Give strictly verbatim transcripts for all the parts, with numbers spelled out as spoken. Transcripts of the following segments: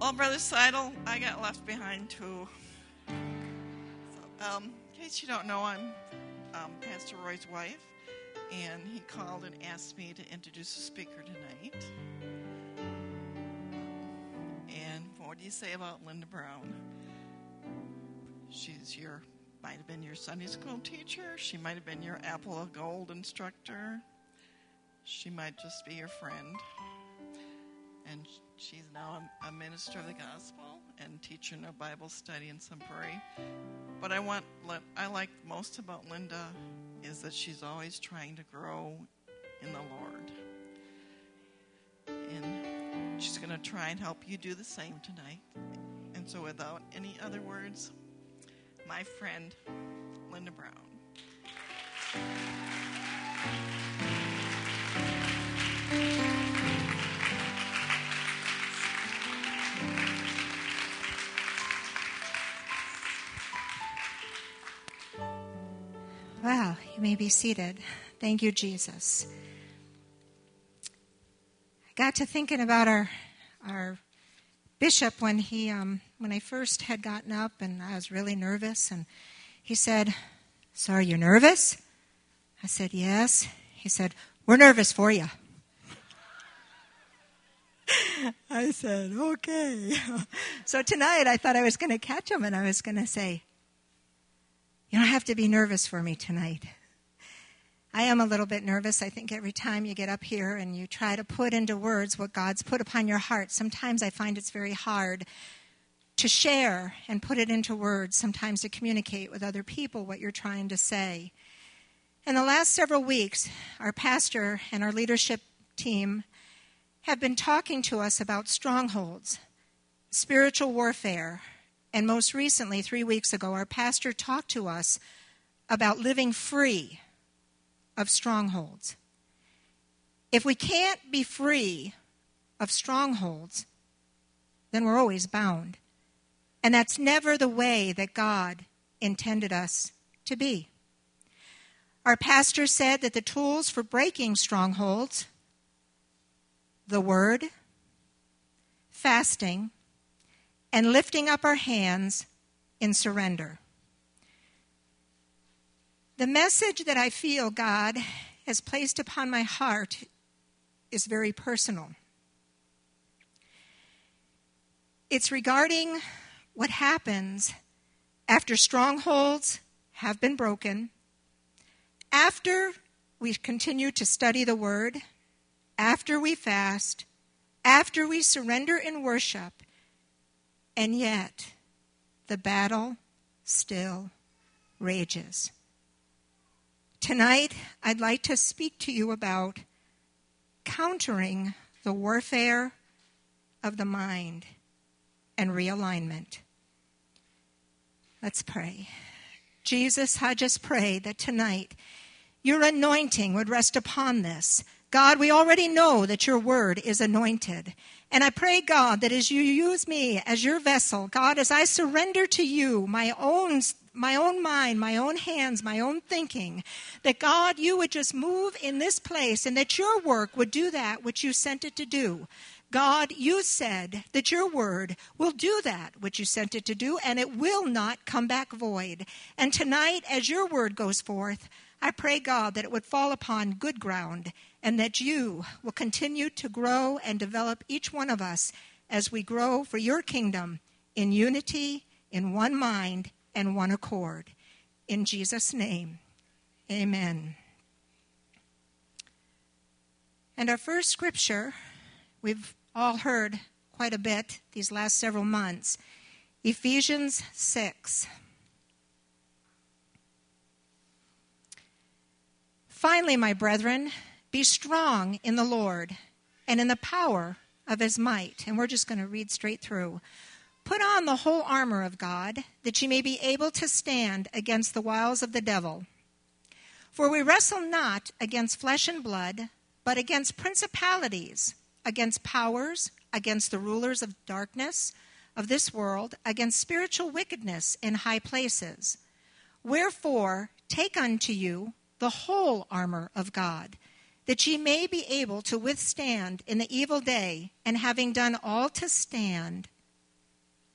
Well, Brother Seidel, I got left behind too. So, um, in case you don't know, I'm um, Pastor Roy's wife, and he called and asked me to introduce a speaker tonight. And what do you say about Linda Brown? She's your, might have been your Sunday school teacher. She might have been your Apple of Gold instructor. She might just be your friend. And she's now a, a minister of the gospel and teacher in a Bible study in Sunbury. But I want, I like most about Linda is that she's always trying to grow in the Lord. And she's going to try and help you do the same tonight. And so without any other words, my friend, Linda Brown. Wow, you may be seated. Thank you, Jesus. I got to thinking about our our bishop when he um, when I first had gotten up, and I was really nervous, and he said, "So are you nervous?" I said, "Yes." He said, "We're nervous for you." I said, "Okay." So tonight I thought I was going to catch him, and I was going to say, "You don't have to be nervous for me tonight." I am a little bit nervous. I think every time you get up here and you try to put into words what God's put upon your heart, sometimes I find it's very hard to share and put it into words, sometimes to communicate with other people what you're trying to say. In the last several weeks, our pastor and our leadership team have been talking to us about strongholds, spiritual warfare, and most recently, three weeks ago, our pastor talked to us about living free of strongholds. If we can't be free of strongholds, then we're always bound. And that's never the way that God intended us to be. Our pastor said that the tools for breaking strongholds, the Word, fasting, and lifting up our hands in surrender. The message that I feel God has placed upon my heart is very personal. It's regarding what happens after strongholds have been broken, after we continue to study the Word, after we fast, after we surrender in worship, and yet the battle still rages. Tonight, I'd like to speak to you about countering the warfare of the mind and realignment. Let's pray. Jesus, I just pray that tonight your anointing would rest upon this. God, we already know that your word is anointed. And I pray, God, that as you use me as your vessel, God, as I surrender to you my own my own mind, my own hands, my own thinking, that God, you would just move in this place and that your work would do that which you sent it to do. God, you said that your word will do that which you sent it to do, and it will not come back void. And tonight, as your word goes forth, I pray, God, that it would fall upon good ground and that you will continue to grow and develop each one of us as we grow for your kingdom in unity, in one mind, and one accord. In Jesus' name, amen. And our first scripture, we've all heard quite a bit these last several months, Ephesians six. Finally, my brethren, be strong in the Lord and in the power of his might. And we're just going to read straight through. Put on the whole armor of God, that ye may be able to stand against the wiles of the devil. For we wrestle not against flesh and blood, but against principalities, against powers, against the rulers of darkness of this world, against spiritual wickedness in high places. Wherefore, take unto you the whole armor of God, that ye may be able to withstand in the evil day, and having done all to stand,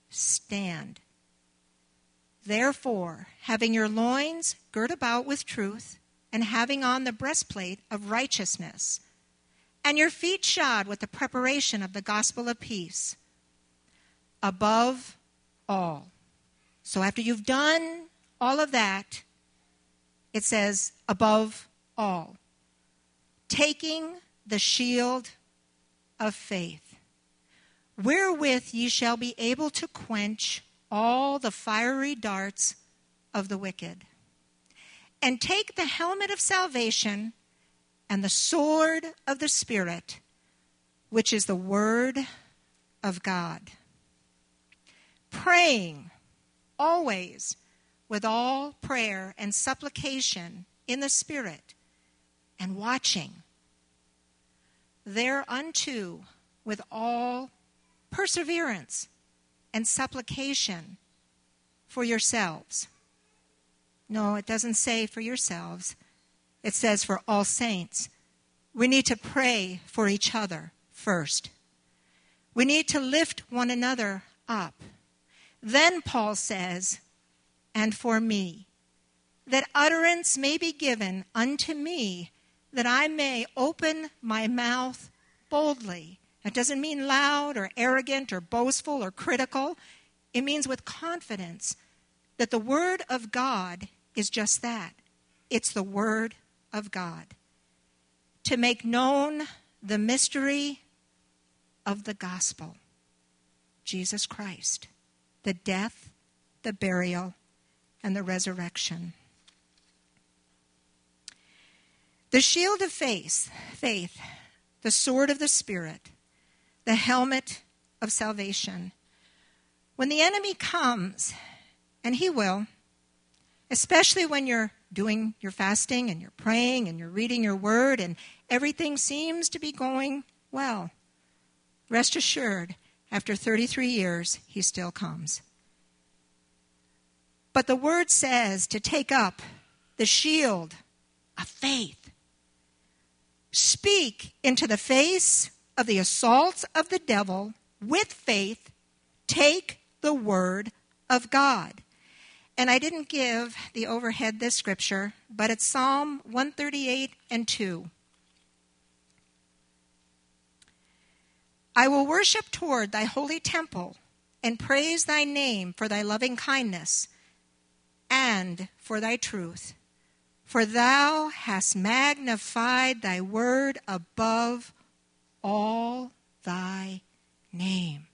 stand. Therefore, having your loins girt about with truth, and having on the breastplate of righteousness, and your feet shod with the preparation of the gospel of peace. Above all. So after you've done all of that, it says, above all. Taking the shield of faith, wherewith ye shall be able to quench all the fiery darts of the wicked. And take the helmet of salvation and the sword of the Spirit, which is the word of God. Praying always with all prayer and supplication in the Spirit, and watching thereunto with all perseverance and supplication for yourselves. No, it doesn't say for yourselves. It says for all saints. We need to pray for each other first. We need to lift one another up. Then Paul says, and for me, that utterance may be given unto me, that I may open my mouth boldly. It doesn't mean loud or arrogant or boastful or critical. It means with confidence that the word of God is just that. It's the word of God. To make known the mystery of the gospel, Jesus Christ, the death, the burial, and the resurrection. The shield of faith, faith, the sword of the Spirit, the helmet of salvation. When the enemy comes, and he will, especially when you're doing your fasting and you're praying and you're reading your word and everything seems to be going well, rest assured, after thirty-three years, he still comes. But the word says to take up the shield of faith. Speak into the face of the assaults of the devil with faith. Take the word of God. And I didn't give the overhead this scripture, but it's Psalm one thirty-eight and two. I will worship toward thy holy temple and praise thy name for thy loving kindness and for thy truth. For thou hast magnified thy word above all thy name.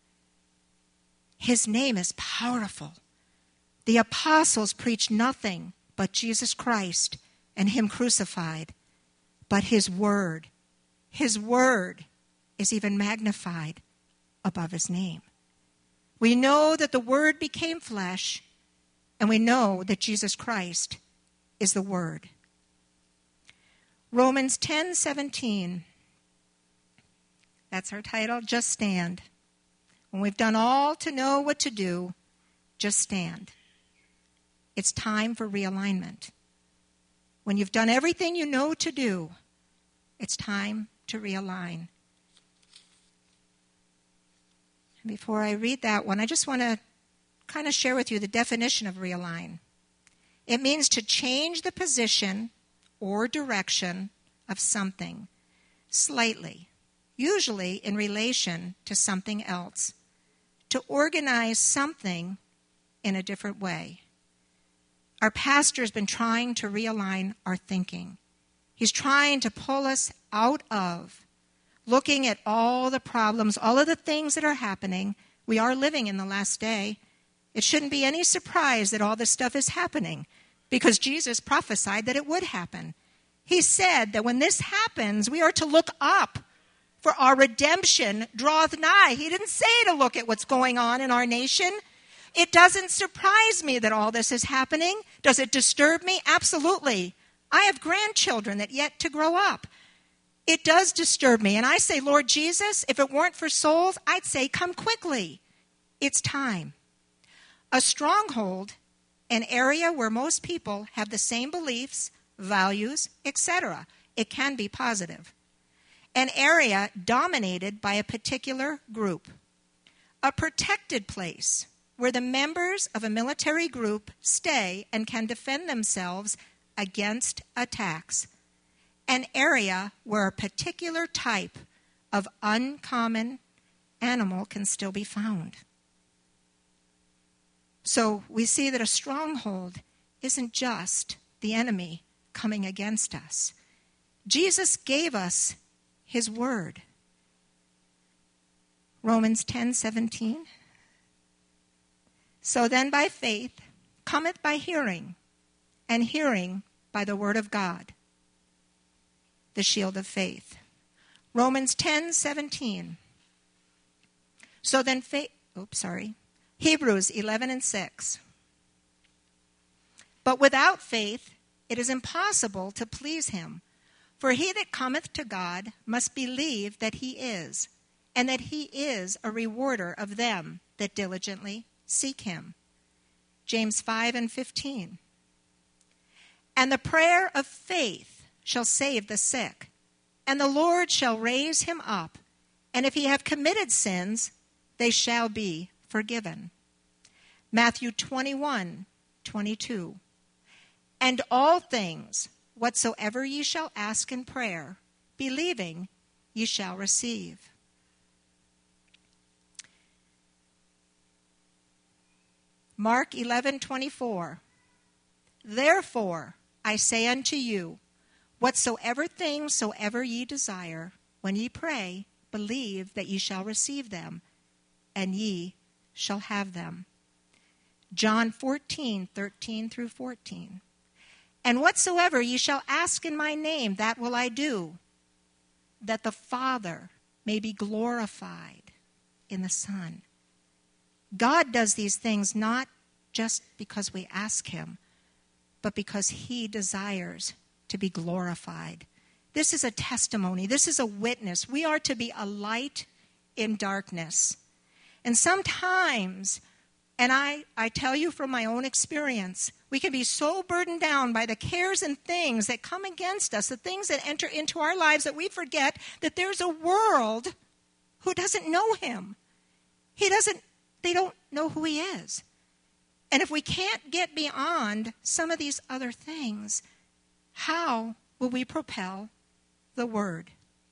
His name is powerful. The apostles preached nothing but Jesus Christ and him crucified. But his word, his word is even magnified above his name. We know that the word became flesh, and we know that Jesus Christ is the word. Romans ten seventeen. That's our title, Just Stand. When we've done all to know what to do, just stand. It's time for realignment. When you've done everything you know to do, it's time to realign. And before I read that one, I just want to kind of share with you the definition of realign. It means to change the position or direction of something slightly, usually in relation to something else, to organize something in a different way. Our pastor has been trying to realign our thinking. He's trying to pull us out of looking at all the problems, all of the things that are happening. We are living in the last day. It shouldn't be any surprise that all this stuff is happening because Jesus prophesied that it would happen. He said that when this happens, we are to look up, for our redemption draweth nigh. He didn't say to look at what's going on in our nation. It doesn't surprise me that all this is happening. Does it disturb me? Absolutely. I have grandchildren that yet to grow up. It does disturb me. And I say, Lord Jesus, if it weren't for souls, I'd say, come quickly. It's time. A stronghold, an area where most people have the same beliefs, values, et cetera. It can be positive. An area dominated by a particular group. a protected place where the members of a military group stay and can defend themselves against attacks. An area where a particular type of uncommon animal can still be found. So we see that a stronghold isn't just the enemy coming against us. Jesus gave us his word. Romans ten seventeen. So then by faith cometh by hearing, and hearing by the word of God, the shield of faith. Romans ten seventeen. So then faith, oops, sorry. Hebrews eleven and six. But without faith it is impossible to please him. For he that cometh to God must believe that he is, and that he is a rewarder of them that diligently seek him. James five and fifteen. And the prayer of faith shall save the sick, and the Lord shall raise him up, and if he have committed sins, they shall be forgiven. Matthew twenty-one, twenty-two. And all things, whatsoever ye shall ask in prayer, believing, ye shall receive. Mark eleven, twenty-four. Therefore, I say unto you, whatsoever things soever ye desire, when ye pray, believe that ye shall receive them, and ye shall have them. John fourteen, thirteen through fourteen. And whatsoever ye shall ask in my name, that will I do, that the Father may be glorified in the Son. God does these things not just because we ask him, but because he desires to be glorified. This is a testimony. This is a witness. We are to be a light in darkness. And sometimes, and I, I tell you from my own experience, we can be so burdened down by the cares and things that come against us, the things that enter into our lives, that we forget that there's a world who doesn't know him. He doesn't, they don't know who he is. And if we can't get beyond some of these other things, how will we propel the word?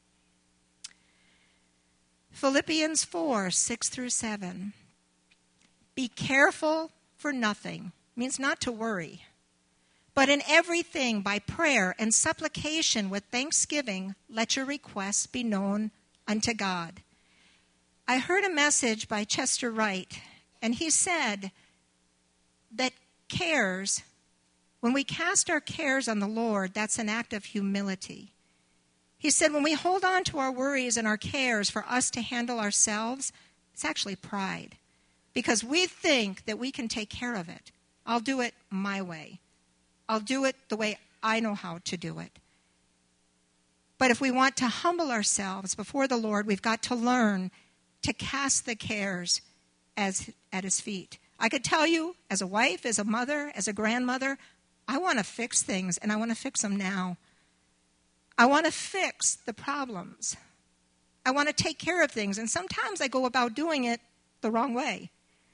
Philippians four, six through seven. Be careful for nothing. Means not to worry. But in everything, by prayer and supplication with thanksgiving, let your requests be known unto God. I heard a message by Chester Wright, and he said that cares, when we cast our cares on the Lord, that's an act of humility. He said when we hold on to our worries and our cares for us to handle ourselves, it's actually pride. Because we think that we can take care of it. I'll do it my way. I'll do it the way I know how to do it. But if we want to humble ourselves before the Lord, we've got to learn to cast the cares as at his feet. I could tell you, as a wife, as a mother, as a grandmother, I want to fix things, and I want to fix them now. I want to fix the problems. I want to take care of things, and sometimes I go about doing it the wrong way.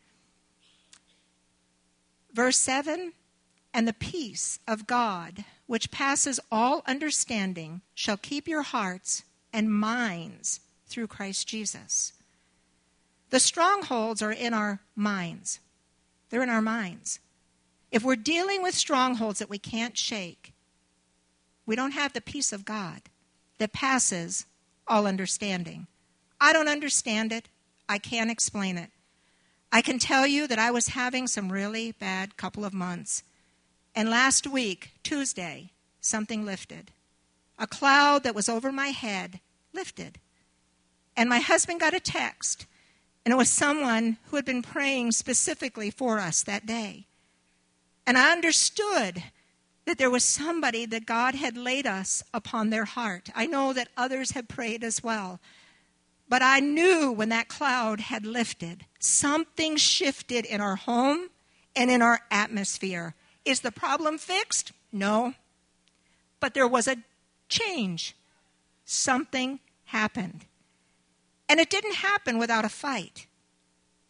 Verse seven, and the peace of God, which passes all understanding, shall keep your hearts and minds through Christ Jesus. The strongholds are in our minds. They're in our minds. If we're dealing with strongholds that we can't shake, we don't have the peace of God that passes all understanding. I don't understand it. I can't explain it. I can tell you that I was having some really bad couple of months. And last week, Tuesday, something lifted. A cloud that was over my head lifted. And my husband got a text. And it was someone who had been praying specifically for us that day. And I understood that there was somebody that God had laid us upon their heart. I know that others had prayed as well. But I knew when that cloud had lifted, something shifted in our home and in our atmosphere. Is the problem fixed? No. But there was a change. Something happened. And it didn't happen without a fight.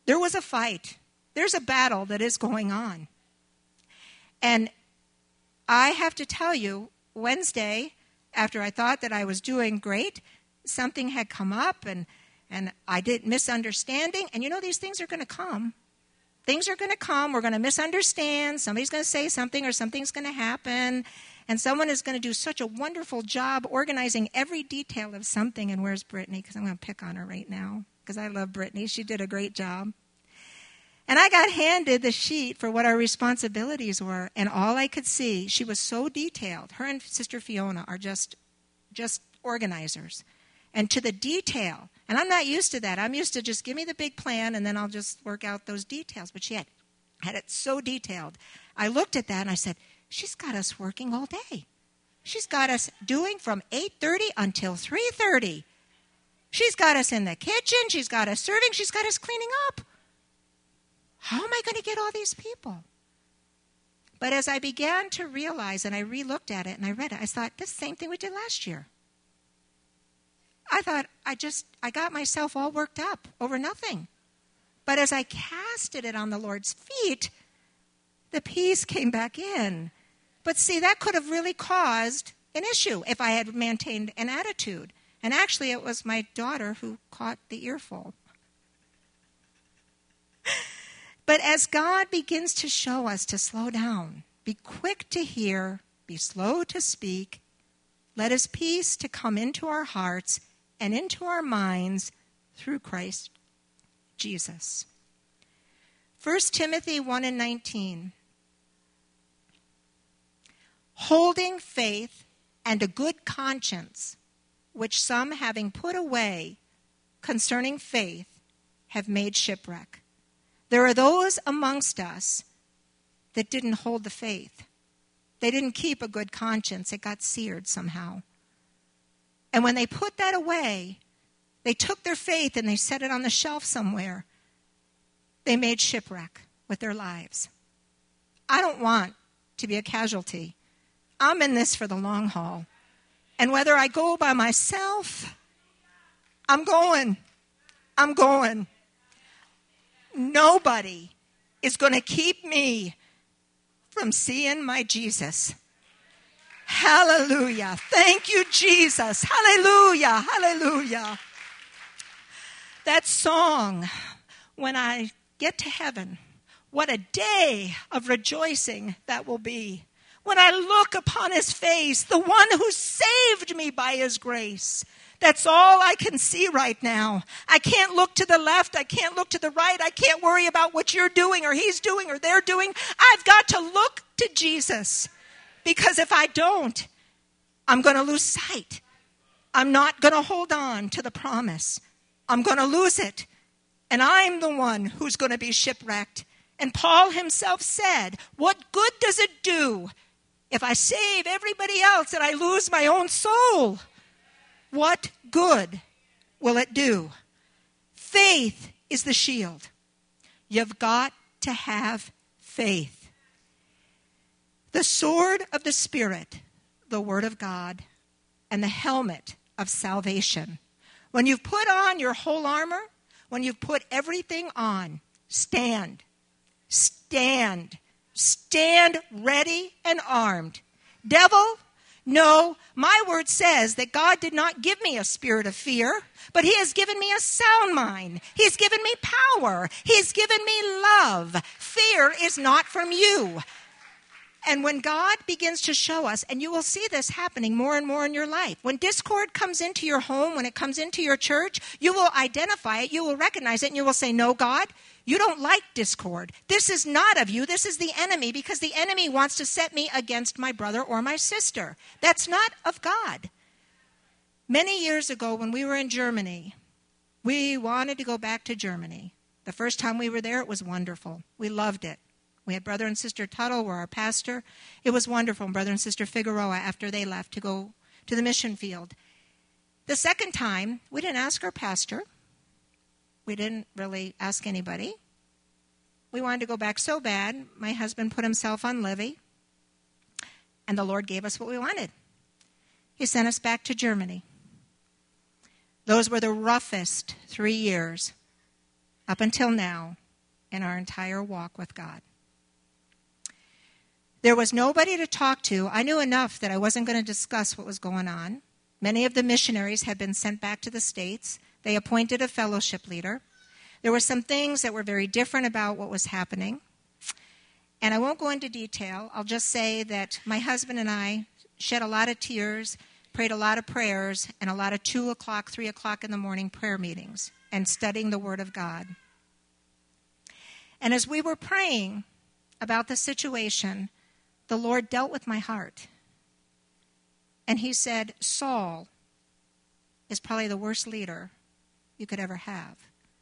There was a fight. There's a battle that is going on. And I have to tell you, Wednesday, after I thought that I was doing great, something had come up and, and I did misunderstanding. And you know, these things are going to come. Things are going to come. We're going to misunderstand. Somebody's going to say something or something's going to happen. And someone is going to do such a wonderful job organizing every detail of something. And where's Brittany? Because I'm going to pick on her right now because I love Brittany. She did a great job. And I got handed the sheet for what our responsibilities were. And all I could see, she was so detailed. Her and Sister Fiona are just, just organizers. And to the detail. And I'm not used to that. I'm used to just give me the big plan and then I'll just work out those details. But she had, had it so detailed. I looked at that and I said, she's got us working all day. She's got us doing from eight thirty until three thirty. She's got us in the kitchen. She's got us serving. She's got us cleaning up. How am I going to get all these people? But as I began to realize, and I re-looked at it and I read it, I thought, this is the same thing we did last year. I thought, I just, I got myself all worked up over nothing. But as I casted it on the Lord's feet, the peace came back in. But see, that could have really caused an issue if I had maintained an attitude. And actually, it was my daughter who caught the earful. But as God begins to show us to slow down, be quick to hear, be slow to speak, let his peace to come into our hearts and into our minds through Christ Jesus. First Timothy one and nineteen. Holding faith and a good conscience, which some having put away concerning faith have made shipwreck. There are those amongst us that didn't hold the faith. They didn't keep a good conscience. It got seared somehow. And when they put that away, they took their faith and they set it on the shelf somewhere. They made shipwreck with their lives. I don't want to be a casualty. I'm in this for the long haul. And whether I go by myself, I'm going. I'm going. Nobody is going to keep me from seeing my Jesus. Hallelujah. Thank you, Jesus. Hallelujah. Hallelujah. That song, when I get to heaven, what a day of rejoicing that will be. When I look upon his face, the one who saved me by his grace. That's all I can see right now. I can't look to the left. I can't look to the right. I can't worry about what you're doing or he's doing or they're doing. I've got to look to Jesus. Because if I don't, I'm going to lose sight. I'm not going to hold on to the promise. I'm going to lose it. And I'm the one who's going to be shipwrecked. And Paul himself said, what good does it do if I save everybody else and I lose my own soul? What good will it do? Faith is the shield. You've got to have faith. The sword of the Spirit, the Word of God, and the helmet of salvation. When you've put on your whole armor, when you've put everything on, stand. Stand. Stand ready and armed. Devil, no, my word says that God did not give me a spirit of fear, but he has given me a sound mind. He's given me power. He's given me love. Fear is not from you. And when God begins to show us, and you will see this happening more and more in your life, when discord comes into your home, when it comes into your church, you will identify it, you will recognize it, and you will say, no, God, you don't like discord. This is not of you. This is the enemy, because the enemy wants to set me against my brother or my sister. That's not of God. Many years ago, when we were in Germany, we wanted to go back to Germany. The first time we were there, it was wonderful. We loved it. We had Brother and Sister Tuttle were our pastor. It was wonderful. And Brother and Sister Figueroa, after they left to go to the mission field. The second time, we didn't ask our pastor. We didn't really ask anybody. We wanted to go back so bad. My husband put himself on Livy. And the Lord gave us what we wanted. He sent us back to Germany. Those were the roughest three years. up until now in our entire walk with God. There was nobody to talk to. I knew enough that I wasn't going to discuss what was going on. Many of the missionaries had been sent back to the States. They appointed a fellowship leader. There were some things that were very different about what was happening. And I won't go into detail. I'll just say that my husband and I shed a lot of tears, prayed a lot of prayers, and a lot of two o'clock, three o'clock in the morning prayer meetings and studying the Word of God. And as we were praying about the situation, the Lord dealt with my heart. And he said, Saul is probably the worst leader you could ever have.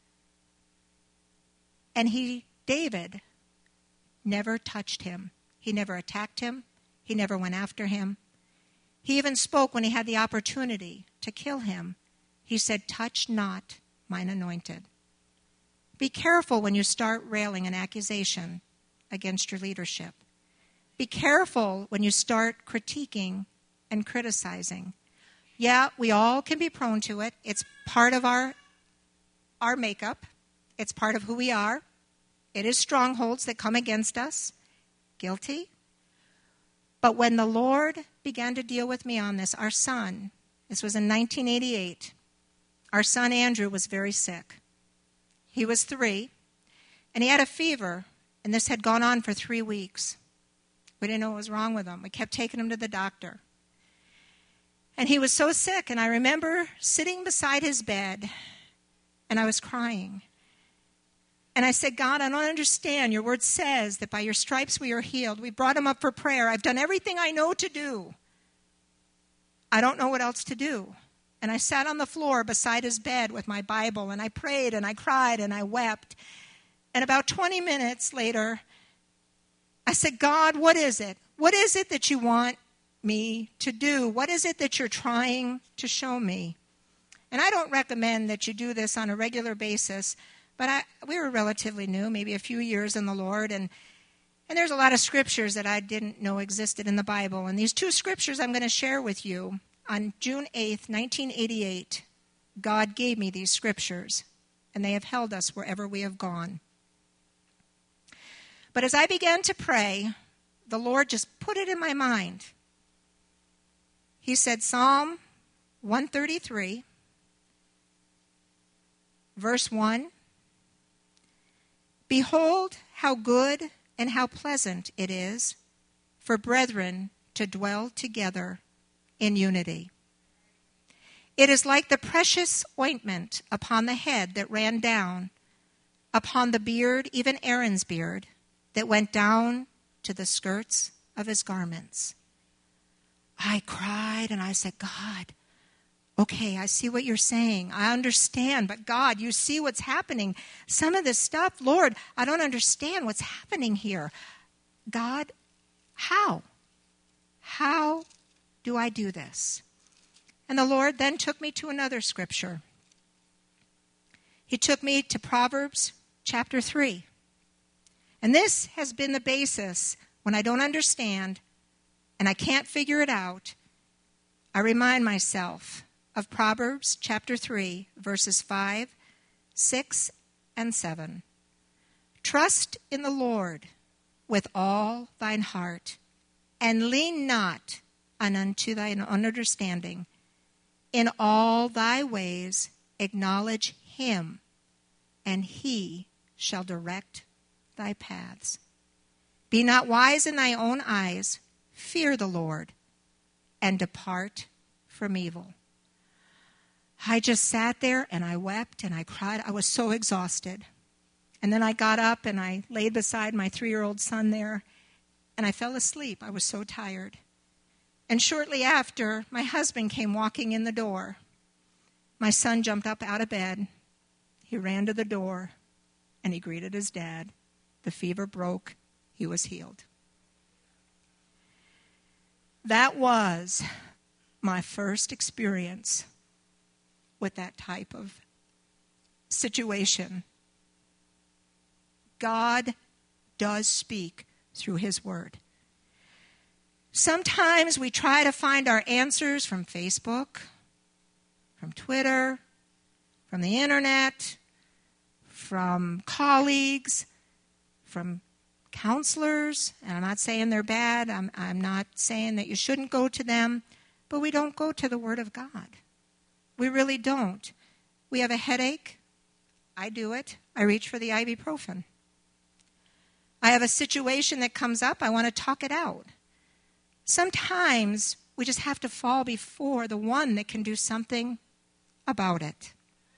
And he, David, never touched him. He never attacked him. He never went after him. He even spoke when he had the opportunity to kill him. He said, touch not mine anointed. Be careful when you start railing an accusation against your leadership. Be careful when you start critiquing and criticizing. Yeah, we all can be prone to it. It's part of our, our makeup. It's part of who we are. It is strongholds that come against us. Guilty. But when the Lord began to deal with me on this, our son, this was in nineteen eighty-eight, our son Andrew was very sick. He was three, and he had a fever, and this had gone on for three weeks. We didn't know what was wrong with him. We kept taking him to the doctor. And he was so sick, and I remember sitting beside his bed, and I was crying. And I said, God, I don't understand. Your word says that by your stripes we are healed. We brought him up for prayer. I've done everything I know to do. I don't know what else to do. And I sat on the floor beside his bed with my Bible, and I prayed, and I cried, and I wept. And about twenty minutes later, I said, God, what is it? What is it that you want me to do? What is it that you're trying to show me? And I don't recommend that you do this on a regular basis, but I, we were relatively new, maybe a few years in the Lord, and, and there's a lot of scriptures that I didn't know existed in the Bible. And these two scriptures I'm going to share with you. On June eighth, nineteen eighty-eight, God gave me these scriptures, and they have held us wherever we have gone. But as I began to pray, the Lord just put it in my mind. He said, Psalm one thirty-three, verse one, Behold, how good and how pleasant it is for brethren to dwell together in unity. It is like the precious ointment upon the head that ran down upon the beard, even Aaron's beard, that went down to the skirts of his garments. I cried and I said, God, okay, I see what you're saying. I understand, but God, you see what's happening. Some of this stuff, Lord, I don't understand what's happening here. God, how? How do I do this? And the Lord then took me to another scripture. He took me to Proverbs chapter three. And this has been the basis when I don't understand and I can't figure it out. I remind myself of Proverbs chapter three, verses five, six, and seven. Trust in the Lord with all thine heart, and lean not unto thine own understanding. In all thy ways acknowledge him, and he shall direct thy paths. Be not wise in thy own eyes. Fear the Lord, and depart from evil. I just sat there, and I wept, and I cried. I was so exhausted. And then I got up, and I laid beside my three-year-old son there, and I fell asleep. I was so tired. And shortly after, my husband came walking in the door. My son jumped up out of bed. He ran to the door, and he greeted his dad. The fever broke. He was healed. That was my first experience with that type of situation. God does speak through his word. Sometimes we try to find our answers from Facebook, from Twitter, from the internet, from colleagues, from counselors, and I'm not saying they're bad. I'm, I'm not saying that you shouldn't go to them, but we don't go to the Word of God. We really don't. We have a headache. I do it. I reach for the ibuprofen. I have a situation that comes up. I want to talk it out. Sometimes we just have to fall before the one that can do something about it.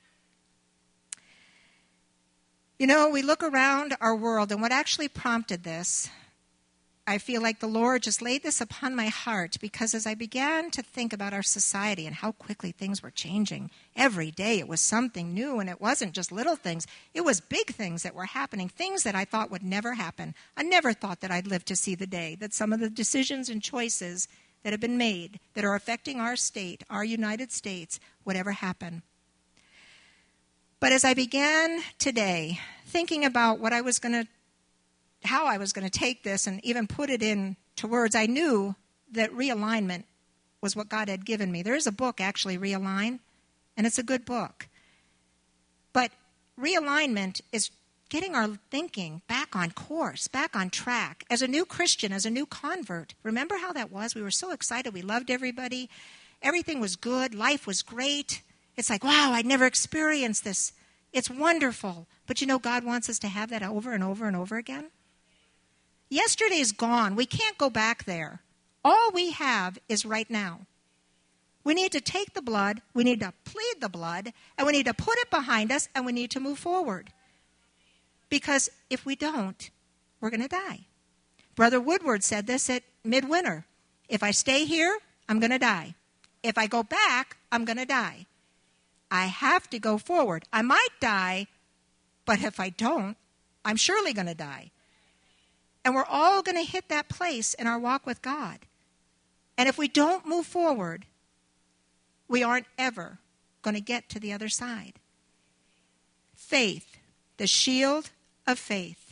You know, we look around our world, and what actually prompted this, I feel like the Lord just laid this upon my heart, because as I began to think about our society and how quickly things were changing, every day it was something new, and it wasn't just little things. It was big things that were happening, things that I thought would never happen. I never thought that I'd live to see the day that some of the decisions and choices that have been made that are affecting our state, our United States, would ever happen. But as I began today thinking about what I was going to, how I was going to take this and even put it into words, I knew that realignment was what God had given me. There is a book, actually, Realign, and it's a good book. But realignment is getting our thinking back on course, back on track. As a new Christian, as a new convert, remember how that was? We were so excited. We loved everybody. Everything was good. Life was great. It's like, wow, I'd never experienced this. It's wonderful. But you know, God wants us to have that over and over and over again. Yesterday is gone. We can't go back there. All we have is right now. We need to take the blood, we need to plead the blood, and we need to put it behind us, and we need to move forward. Because if we don't, we're going to die. Brother Woodward said this at midwinter. If I stay here, I'm going to die. If I go back, I'm going to die. I have to go forward. I might die, but if I don't, I'm surely going to die. And we're all going to hit that place in our walk with God. And if we don't move forward, we aren't ever going to get to the other side. Faith, the shield of faith.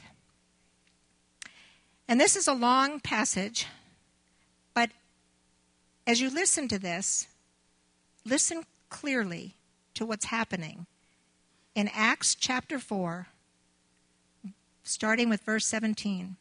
And this is a long passage, but as you listen to this, listen clearly to what's happening in Acts chapter four, starting with verse seventeen.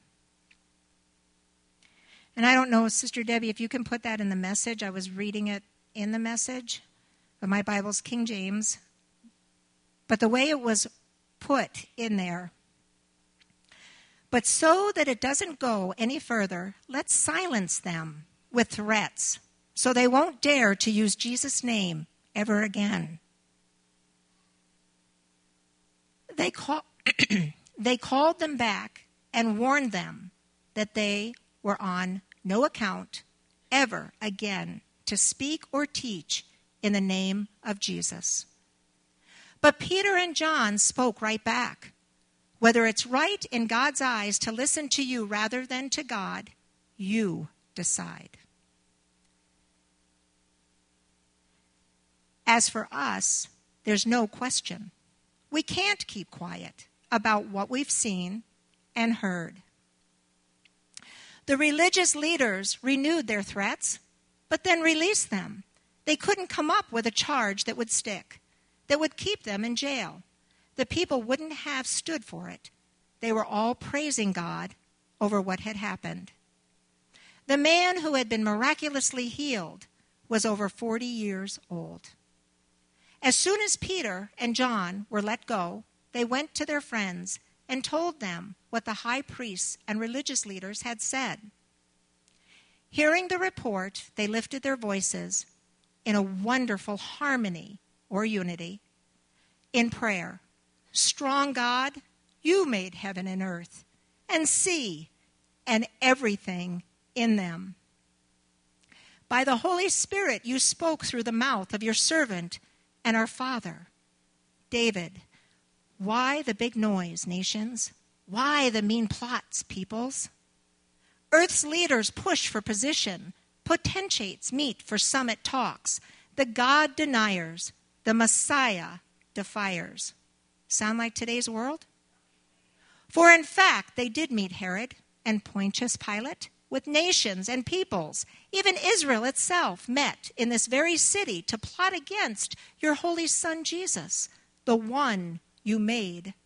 And I don't know, Sister Debbie, if you can put that in the Message. I was reading it in the Message, but my Bible's King James. But the way it was put in there, but so that it doesn't go any further, let's silence them with threats so they won't dare to use Jesus' name ever again. They, call, they called them back and warned them that they were on no account ever again to speak or teach in the name of Jesus. But Peter and John spoke right back. Whether it's right in God's eyes to listen to you rather than to God, you decide. As for us, there's no question. We can't keep quiet about what we've seen and heard. The religious leaders renewed their threats, but then released them. They couldn't come up with a charge that would stick, that would keep them in jail. The people wouldn't have stood for it. They were all praising God over what had happened. The man who had been miraculously healed was over forty years old. As soon as Peter and John were let go, they went to their friends and told them what the high priests and religious leaders had said. Hearing the report, they lifted their voices in a wonderful harmony or unity in prayer. Strong God, you made heaven and earth, and sea, and everything in them. By the Holy Spirit, you spoke through the mouth of your servant and our father, David. Why the big noise, nations? Why the mean plots, peoples? Earth's leaders push for position. Potentates meet for summit talks. The God deniers, the Messiah defiers. Sound like today's world? For in fact, they did meet Herod and Pontius Pilate with nations and peoples. Even Israel itself met in this very city to plot against your holy Son Jesus, the one you made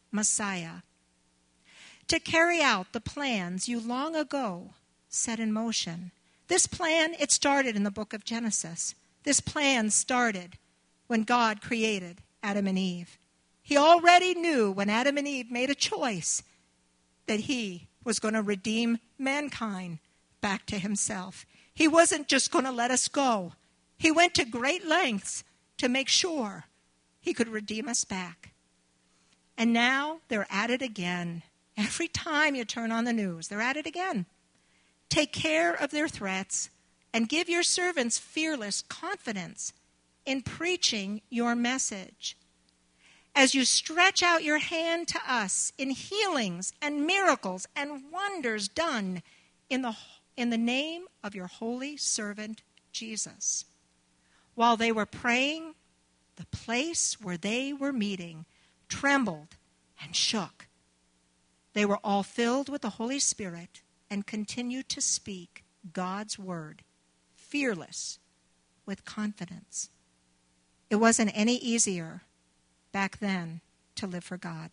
Messiah, to carry out the plans you long ago set in motion. This plan, it started in the book of Genesis. This plan started when God created Adam and Eve. He already knew when Adam and Eve made a choice that he was going to redeem mankind back to himself. He wasn't just going to let us go. He went to great lengths to make sure he could redeem us back. And now they're at it again. Every time you turn on the news, they're at it again. Take care of their threats and give your servants fearless confidence in preaching your message. As you stretch out your hand to us in healings and miracles and wonders done in the, in the name of your holy servant Jesus. While they were praying, the place where they were meeting trembled and shook. They were all filled with the Holy Spirit and continued to speak God's word, fearless, with confidence. It wasn't any easier back then to live for God.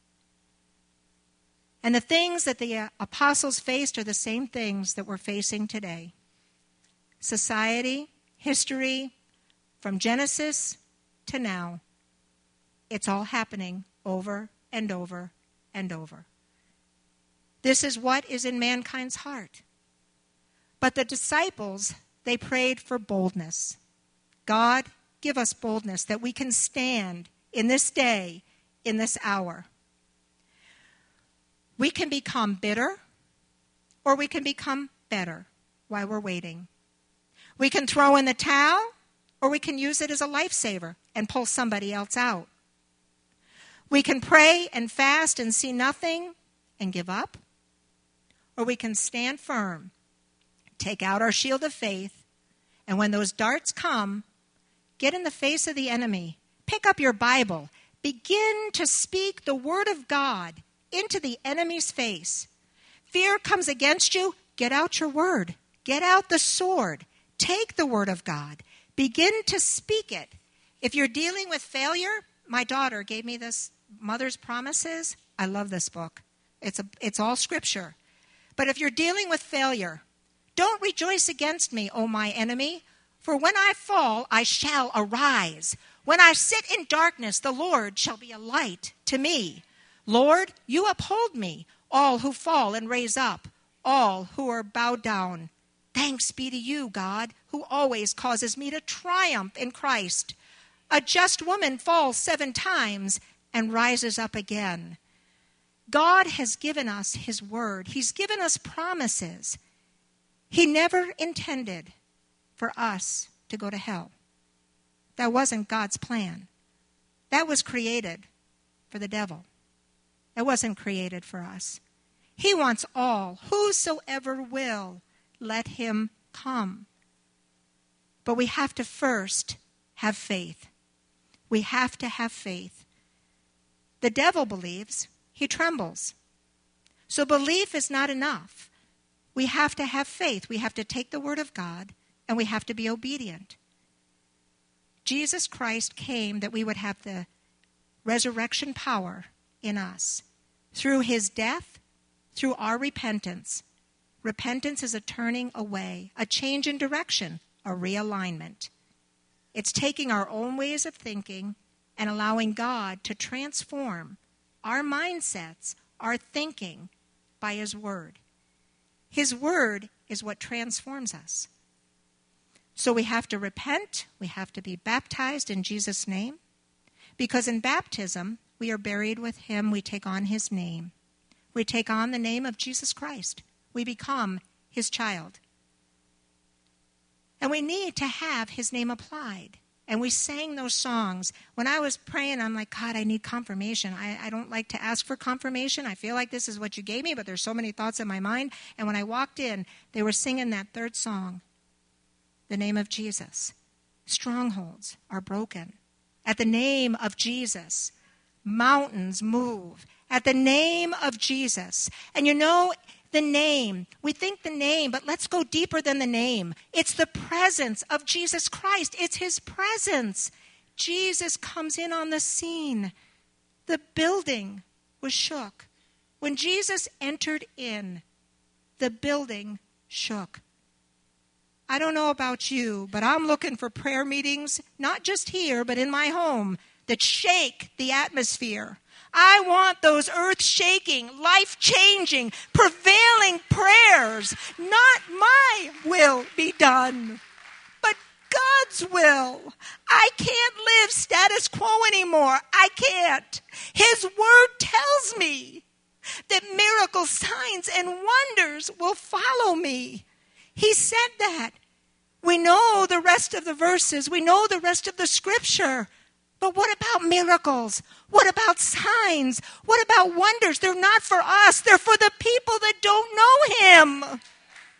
And the things that the apostles faced are the same things that we're facing today. Society, history, from Genesis to now, it's all happening over and over and over. This is what is in mankind's heart. But the disciples, they prayed for boldness. God, give us boldness that we can stand in this day, in this hour. We can become bitter, or we can become better while we're waiting. We can throw in the towel, or we can use it as a lifesaver and pull somebody else out. We can pray and fast and see nothing and give up, or we can stand firm, take out our shield of faith, and when those darts come, get in the face of the enemy. Pick up your Bible. Begin to speak the word of God into the enemy's face. Fear comes against you. Get out your word. Get out the sword. Take the word of God. Begin to speak it. If you're dealing with failure, my daughter gave me this Mother's Promises. I love this book. It's a, it's all scripture. But if you're dealing with failure, don't rejoice against me, O my enemy, for when I fall, I shall arise. When I sit in darkness, the Lord shall be a light to me. Lord, you uphold me, all who fall and raise up, all who are bowed down. Thanks be to you, God, who always causes me to triumph in Christ. A just woman falls seven times and rises up again. God has given us his word. He's given us promises. He never intended for us to go to hell. That wasn't God's plan. That was created for the devil. It wasn't created for us. He wants all, whosoever will, let him come. But we have to first have faith. We have to have faith. The devil believes, he trembles. So belief is not enough. We have to have faith. We have to take the word of God, and we have to be obedient. Jesus Christ came that we would have the resurrection power in us. Through his death, through our repentance. Repentance is a turning away, a change in direction, a realignment. It's taking our own ways of thinking and allowing God to transform our mindsets, our thinking, by his word. His word is what transforms us. So we have to repent. We have to be baptized in Jesus' name. Because in baptism, we are buried with him. We take on his name. We take on the name of Jesus Christ. We become his child. And we need to have his name applied. And we sang those songs. When I was praying, I'm like, God, I need confirmation. I, I don't like to ask for confirmation. I feel like this is what you gave me, but there's so many thoughts in my mind. And when I walked in, they were singing that third song, the name of Jesus. Strongholds are broken. At the name of Jesus, mountains move. At the name of Jesus. And you know, the name, we think the name, but let's go deeper than the name. It's the presence of Jesus Christ. It's his presence. Jesus comes in on the scene. The building was shook. When Jesus entered in, the building shook. I don't know about you, but I'm looking for prayer meetings, not just here, but in my home, that shake the atmosphere. I want those earth-shaking, life-changing, prevailing prayers. Not my will be done, but God's will. I can't live status quo anymore. I can't. His word tells me that miracles, signs, and wonders will follow me. He said that. We know the rest of the verses. We know the rest of the scripture. But what about miracles? What about signs? What about wonders? They're not for us. They're for the people that don't know him.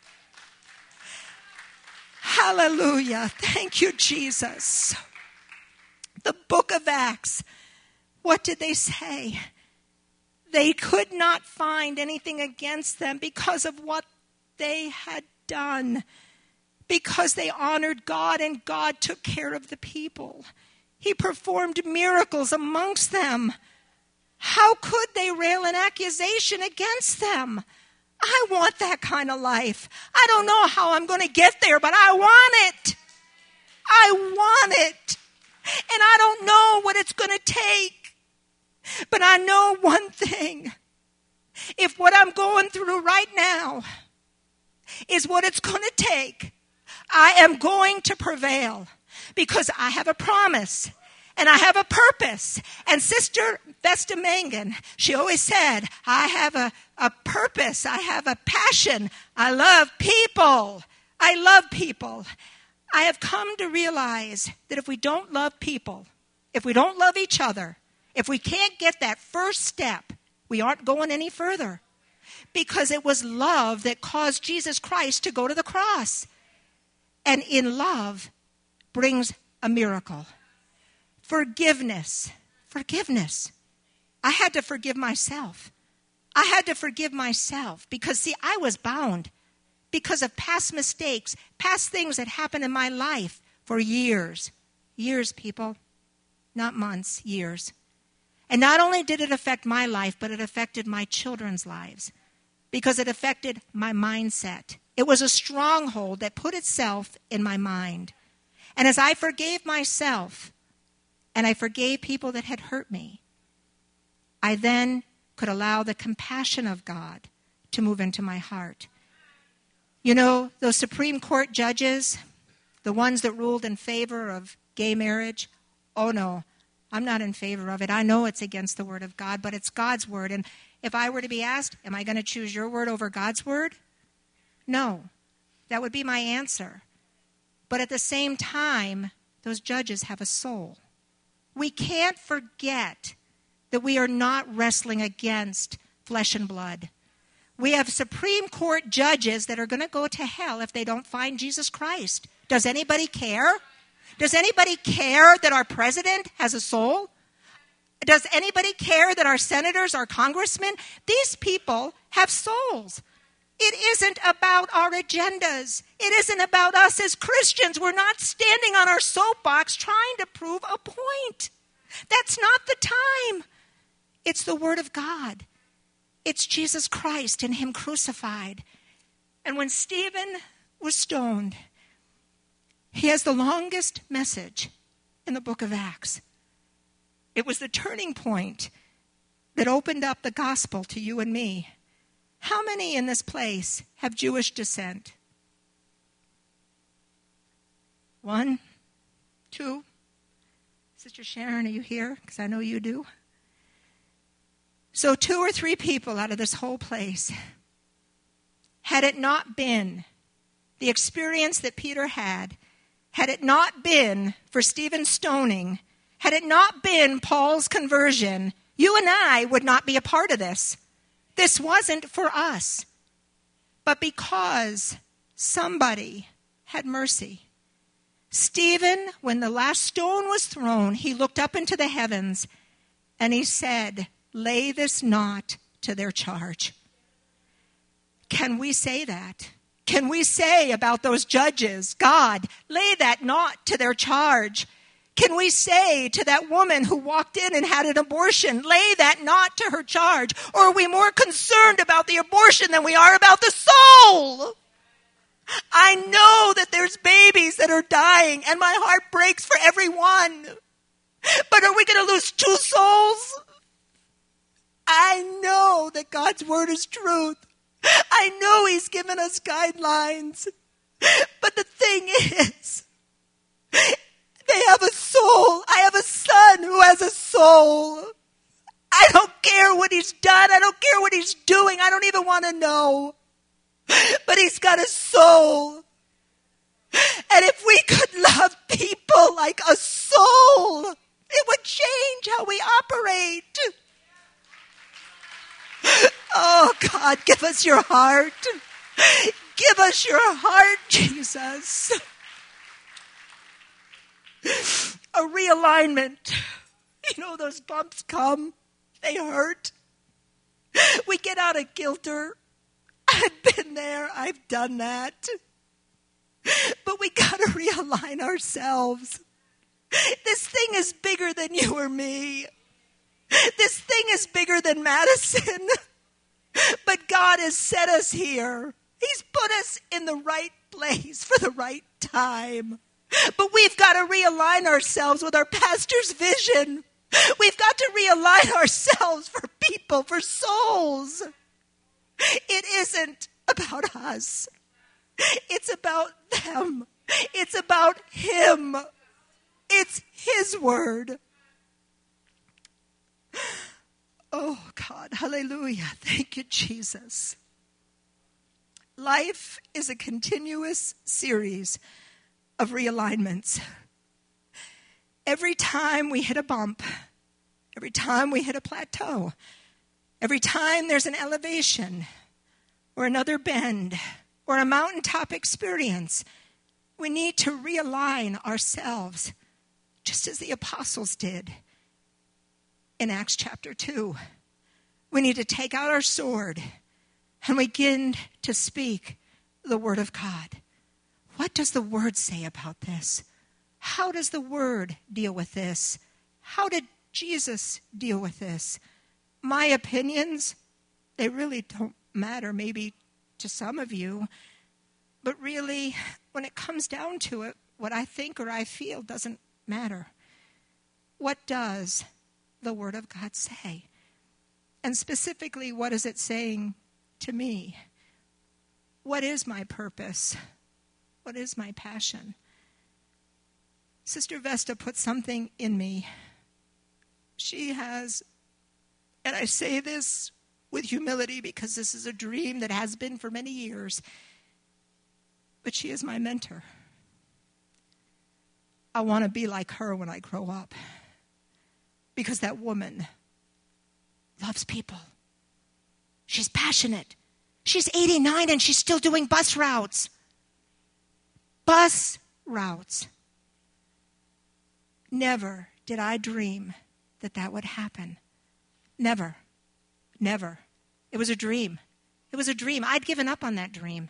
Hallelujah. Thank you, Jesus. The book of Acts. What did they say? They could not find anything against them because of what they had done. Because they honored God and God took care of the people. He performed miracles amongst them. How could they rail an accusation against them? I want that kind of life. I don't know how I'm going to get there, but I want it. I want it. And I don't know what it's going to take. But I know one thing. If what I'm going through right now is what it's going to take, I am going to prevail. Because I have a promise and I have a purpose. And Sister Vesta Mangan, she always said, I have a, a purpose. I have a passion. I love people. I love people. I have come to realize that if we don't love people, if we don't love each other, if we can't get that first step, we aren't going any further. Because it was love that caused Jesus Christ to go to the cross. And in love brings a miracle. Forgiveness. Forgiveness. I had to forgive myself. I had to forgive myself because, see, I was bound because of past mistakes, past things that happened in my life for years. Years, people. Not months, years. And not only did it affect my life, but it affected my children's lives because it affected my mindset. It was a stronghold that put itself in my mind. And as I forgave myself and I forgave people that had hurt me, I then could allow the compassion of God to move into my heart. You know, those Supreme Court judges, the ones that ruled in favor of gay marriage, oh no, I'm not in favor of it. I know it's against the word of God, but it's God's word. And if I were to be asked, am I going to choose your word over God's word? No, that would be my answer. But at the same time, those judges have a soul. We can't forget that we are not wrestling against flesh and blood. We have Supreme Court judges that are going to go to hell if they don't find Jesus Christ. Does anybody care? Does anybody care that our president has a soul? Does anybody care that our senators, our congressmen, these people have souls? It isn't about our agendas. It isn't about us as Christians. We're not standing on our soapbox trying to prove a point. That's not the time. It's the Word of God. It's Jesus Christ and Him crucified. And when Stephen was stoned, he has the longest message in the book of Acts. It was the turning point that opened up the gospel to you and me. How many in this place have Jewish descent? One, two. Sister Sharon, are you here? Because I know you do. So two or three people out of this whole place. Had it not been the experience that Peter had, had it not been for Stephen's stoning, had it not been Paul's conversion, you and I would not be a part of this. This wasn't for us. But because somebody had mercy. Stephen, when the last stone was thrown, he looked up into the heavens and he said, "Lay this not to their charge." Can we say that? Can we say about those judges, God, lay that not to their charge? Can we say to that woman who walked in and had an abortion, lay that not to her charge? Or are we more concerned about the abortion than we are about the soul? I know that there's babies that are dying, and my heart breaks for every one. But are we going to lose two souls? I know that God's word is truth. I know he's given us guidelines. But the thing is, they have a soul. I have a son who has a soul. I don't care what he's done. I don't care what he's doing. I don't even want to know. But he's got a soul. And if we could love people like a soul, it would change how we operate. Oh, God, give us your heart. Give us your heart, Jesus. A realignment. You know, those bumps come. They hurt. We get out of kilter. I've been there. I've done that. But we got to realign ourselves. This thing is bigger than you or me. This thing is bigger than Madison. But God has set us here. He's put us in the right place for the right time. But we've got to realign ourselves with our pastor's vision. We've got to realign ourselves for people, for souls. It isn't about us. It's about them. It's about him. It's his word. Oh, God. Hallelujah. Thank you, Jesus. Life is a continuous series of realignments. Every time we hit a bump, every time we hit a plateau, every time there's an elevation or another bend or a mountaintop experience, we need to realign ourselves, just as the apostles did in Acts chapter two. We need to take out our sword and begin to speak the word of God. What does the word say about this? How does the word deal with this? How did Jesus deal with this? My opinions, they really don't matter maybe to some of you, but really, when it comes down to it, what I think or I feel doesn't matter. What does the word of God say? And specifically, what is it saying to me? What is my purpose? What is my passion? Sister Vesta put something in me. She has, and I say this with humility because this is a dream that has been for many years, but she is my mentor. I want to be like her when I grow up, because that woman loves people. She's passionate. She's eighty-nine and she's still doing bus routes. Bus routes. Never did I dream that that would happen. Never. Never. It was a dream. It was a dream. I'd given up on that dream.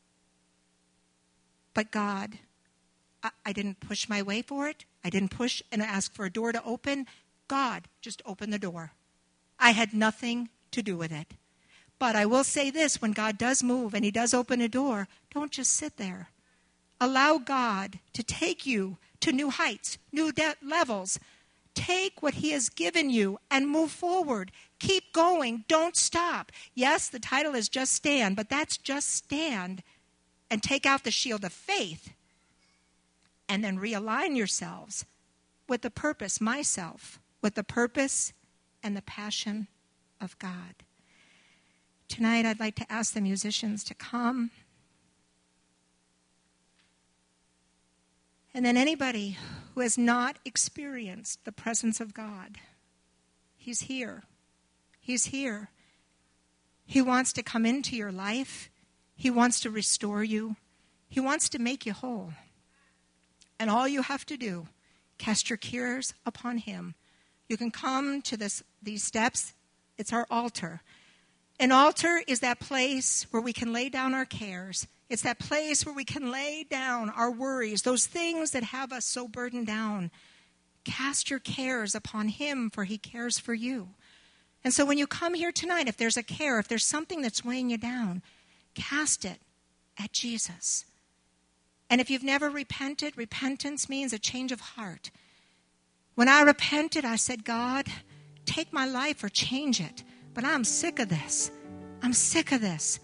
But God, I, I didn't push my way for it. I didn't push and ask for a door to open. God just opened the door. I had nothing to do with it. But I will say this, when God does move and he does open a door, don't just sit there. Allow God to take you to new heights, new de- levels. Take what he has given you and move forward. Keep going. Don't stop. Yes, the title is Just Stand, but that's just stand and take out the shield of faith and then realign yourselves with the purpose, myself, with the purpose and the passion of God. Tonight, I'd like to ask the musicians to come. And then anybody who has not experienced the presence of God, he's here. He's here. He wants to come into your life. He wants to restore you. He wants to make you whole. And all you have to do, cast your cares upon him. You can come to this, these steps. It's our altar. An altar is that place where we can lay down our cares. It's that place where we can lay down our worries, those things that have us so burdened down. Cast your cares upon him, for he cares for you. And so when you come here tonight, if there's a care, if there's something that's weighing you down, cast it at Jesus. And if you've never repented, repentance means a change of heart. When I repented, I said, God, take my life or change it. But I'm sick of this. I'm sick of this.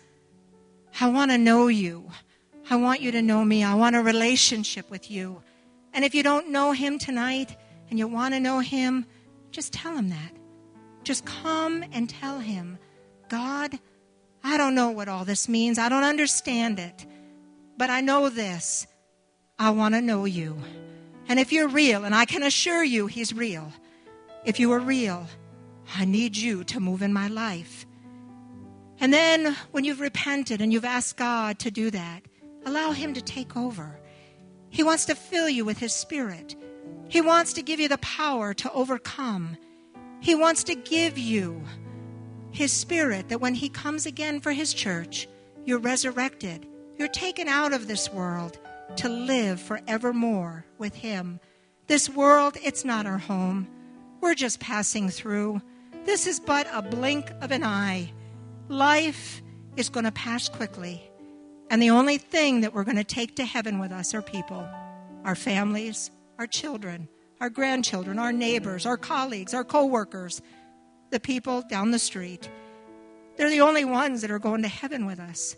I want to know you. I want you to know me. I want a relationship with you. And if you don't know him tonight and you want to know him, just tell him that. Just come and tell him, God, I don't know what all this means. I don't understand it. But I know this. I want to know you. And if you're real, and I can assure you he's real, if you are real, I need you to move in my life. And then when you've repented and you've asked God to do that, allow him to take over. He wants to fill you with his Spirit. He wants to give you the power to overcome. He wants to give you his Spirit, that when he comes again for his church, you're resurrected. You're taken out of this world to live forevermore with him. This world, it's not our home. We're just passing through. This is but a blink of an eye. Life is going to pass quickly. And the only thing that we're going to take to heaven with us are people, our families, our children, our grandchildren, our neighbors, our colleagues, our co-workers, the people down the street. They're the only ones that are going to heaven with us.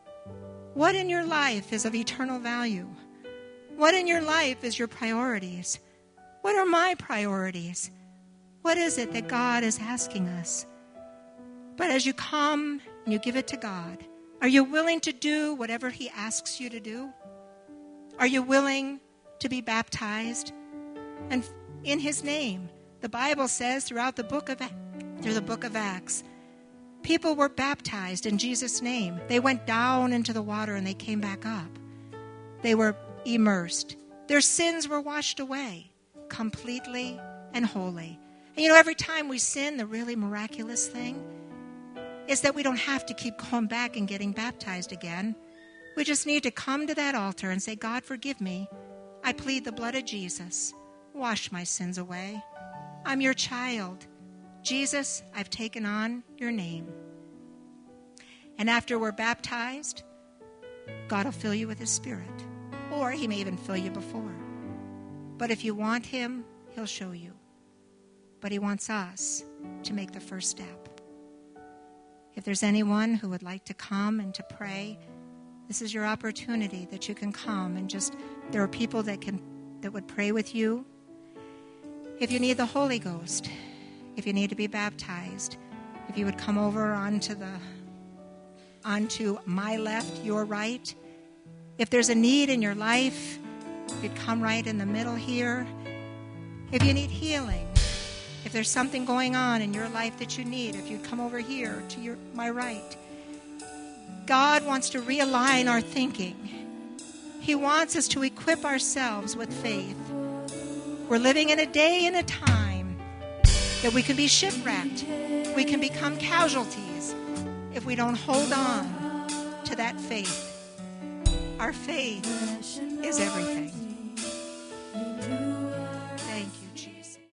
What in your life is of eternal value? What in your life is your priorities? What are my priorities? What is it that God is asking us? But as you come and you give it to God, are you willing to do whatever he asks you to do? Are you willing to be baptized? And in his name, the Bible says throughout the book of through the book of Acts, people were baptized in Jesus' name. They went down into the water and they came back up. They were immersed. Their sins were washed away completely and wholly. And you know, every time we sin, the really miraculous thing is that we don't have to keep going back and getting baptized again. We just need to come to that altar and say, God, forgive me. I plead the blood of Jesus. Wash my sins away. I'm your child. Jesus, I've taken on your name. And after we're baptized, God will fill you with his Spirit. Or he may even fill you before. But if you want him, he'll show you. But he wants us to make the first step. If there's anyone who would like to come and to pray, this is your opportunity that you can come and just, there are people that can, that would pray with you. If you need the Holy Ghost, if you need to be baptized, if you would come over onto the, onto my left, your right. If there's a need in your life, you'd come right in the middle here. If you need healing, if there's something going on in your life that you need, if you'd come over here to your my right. God wants to realign our thinking. He wants us to equip ourselves with faith. We're living in a day and a time that we can be shipwrecked. We can become casualties if we don't hold on to that faith. Our faith is everything.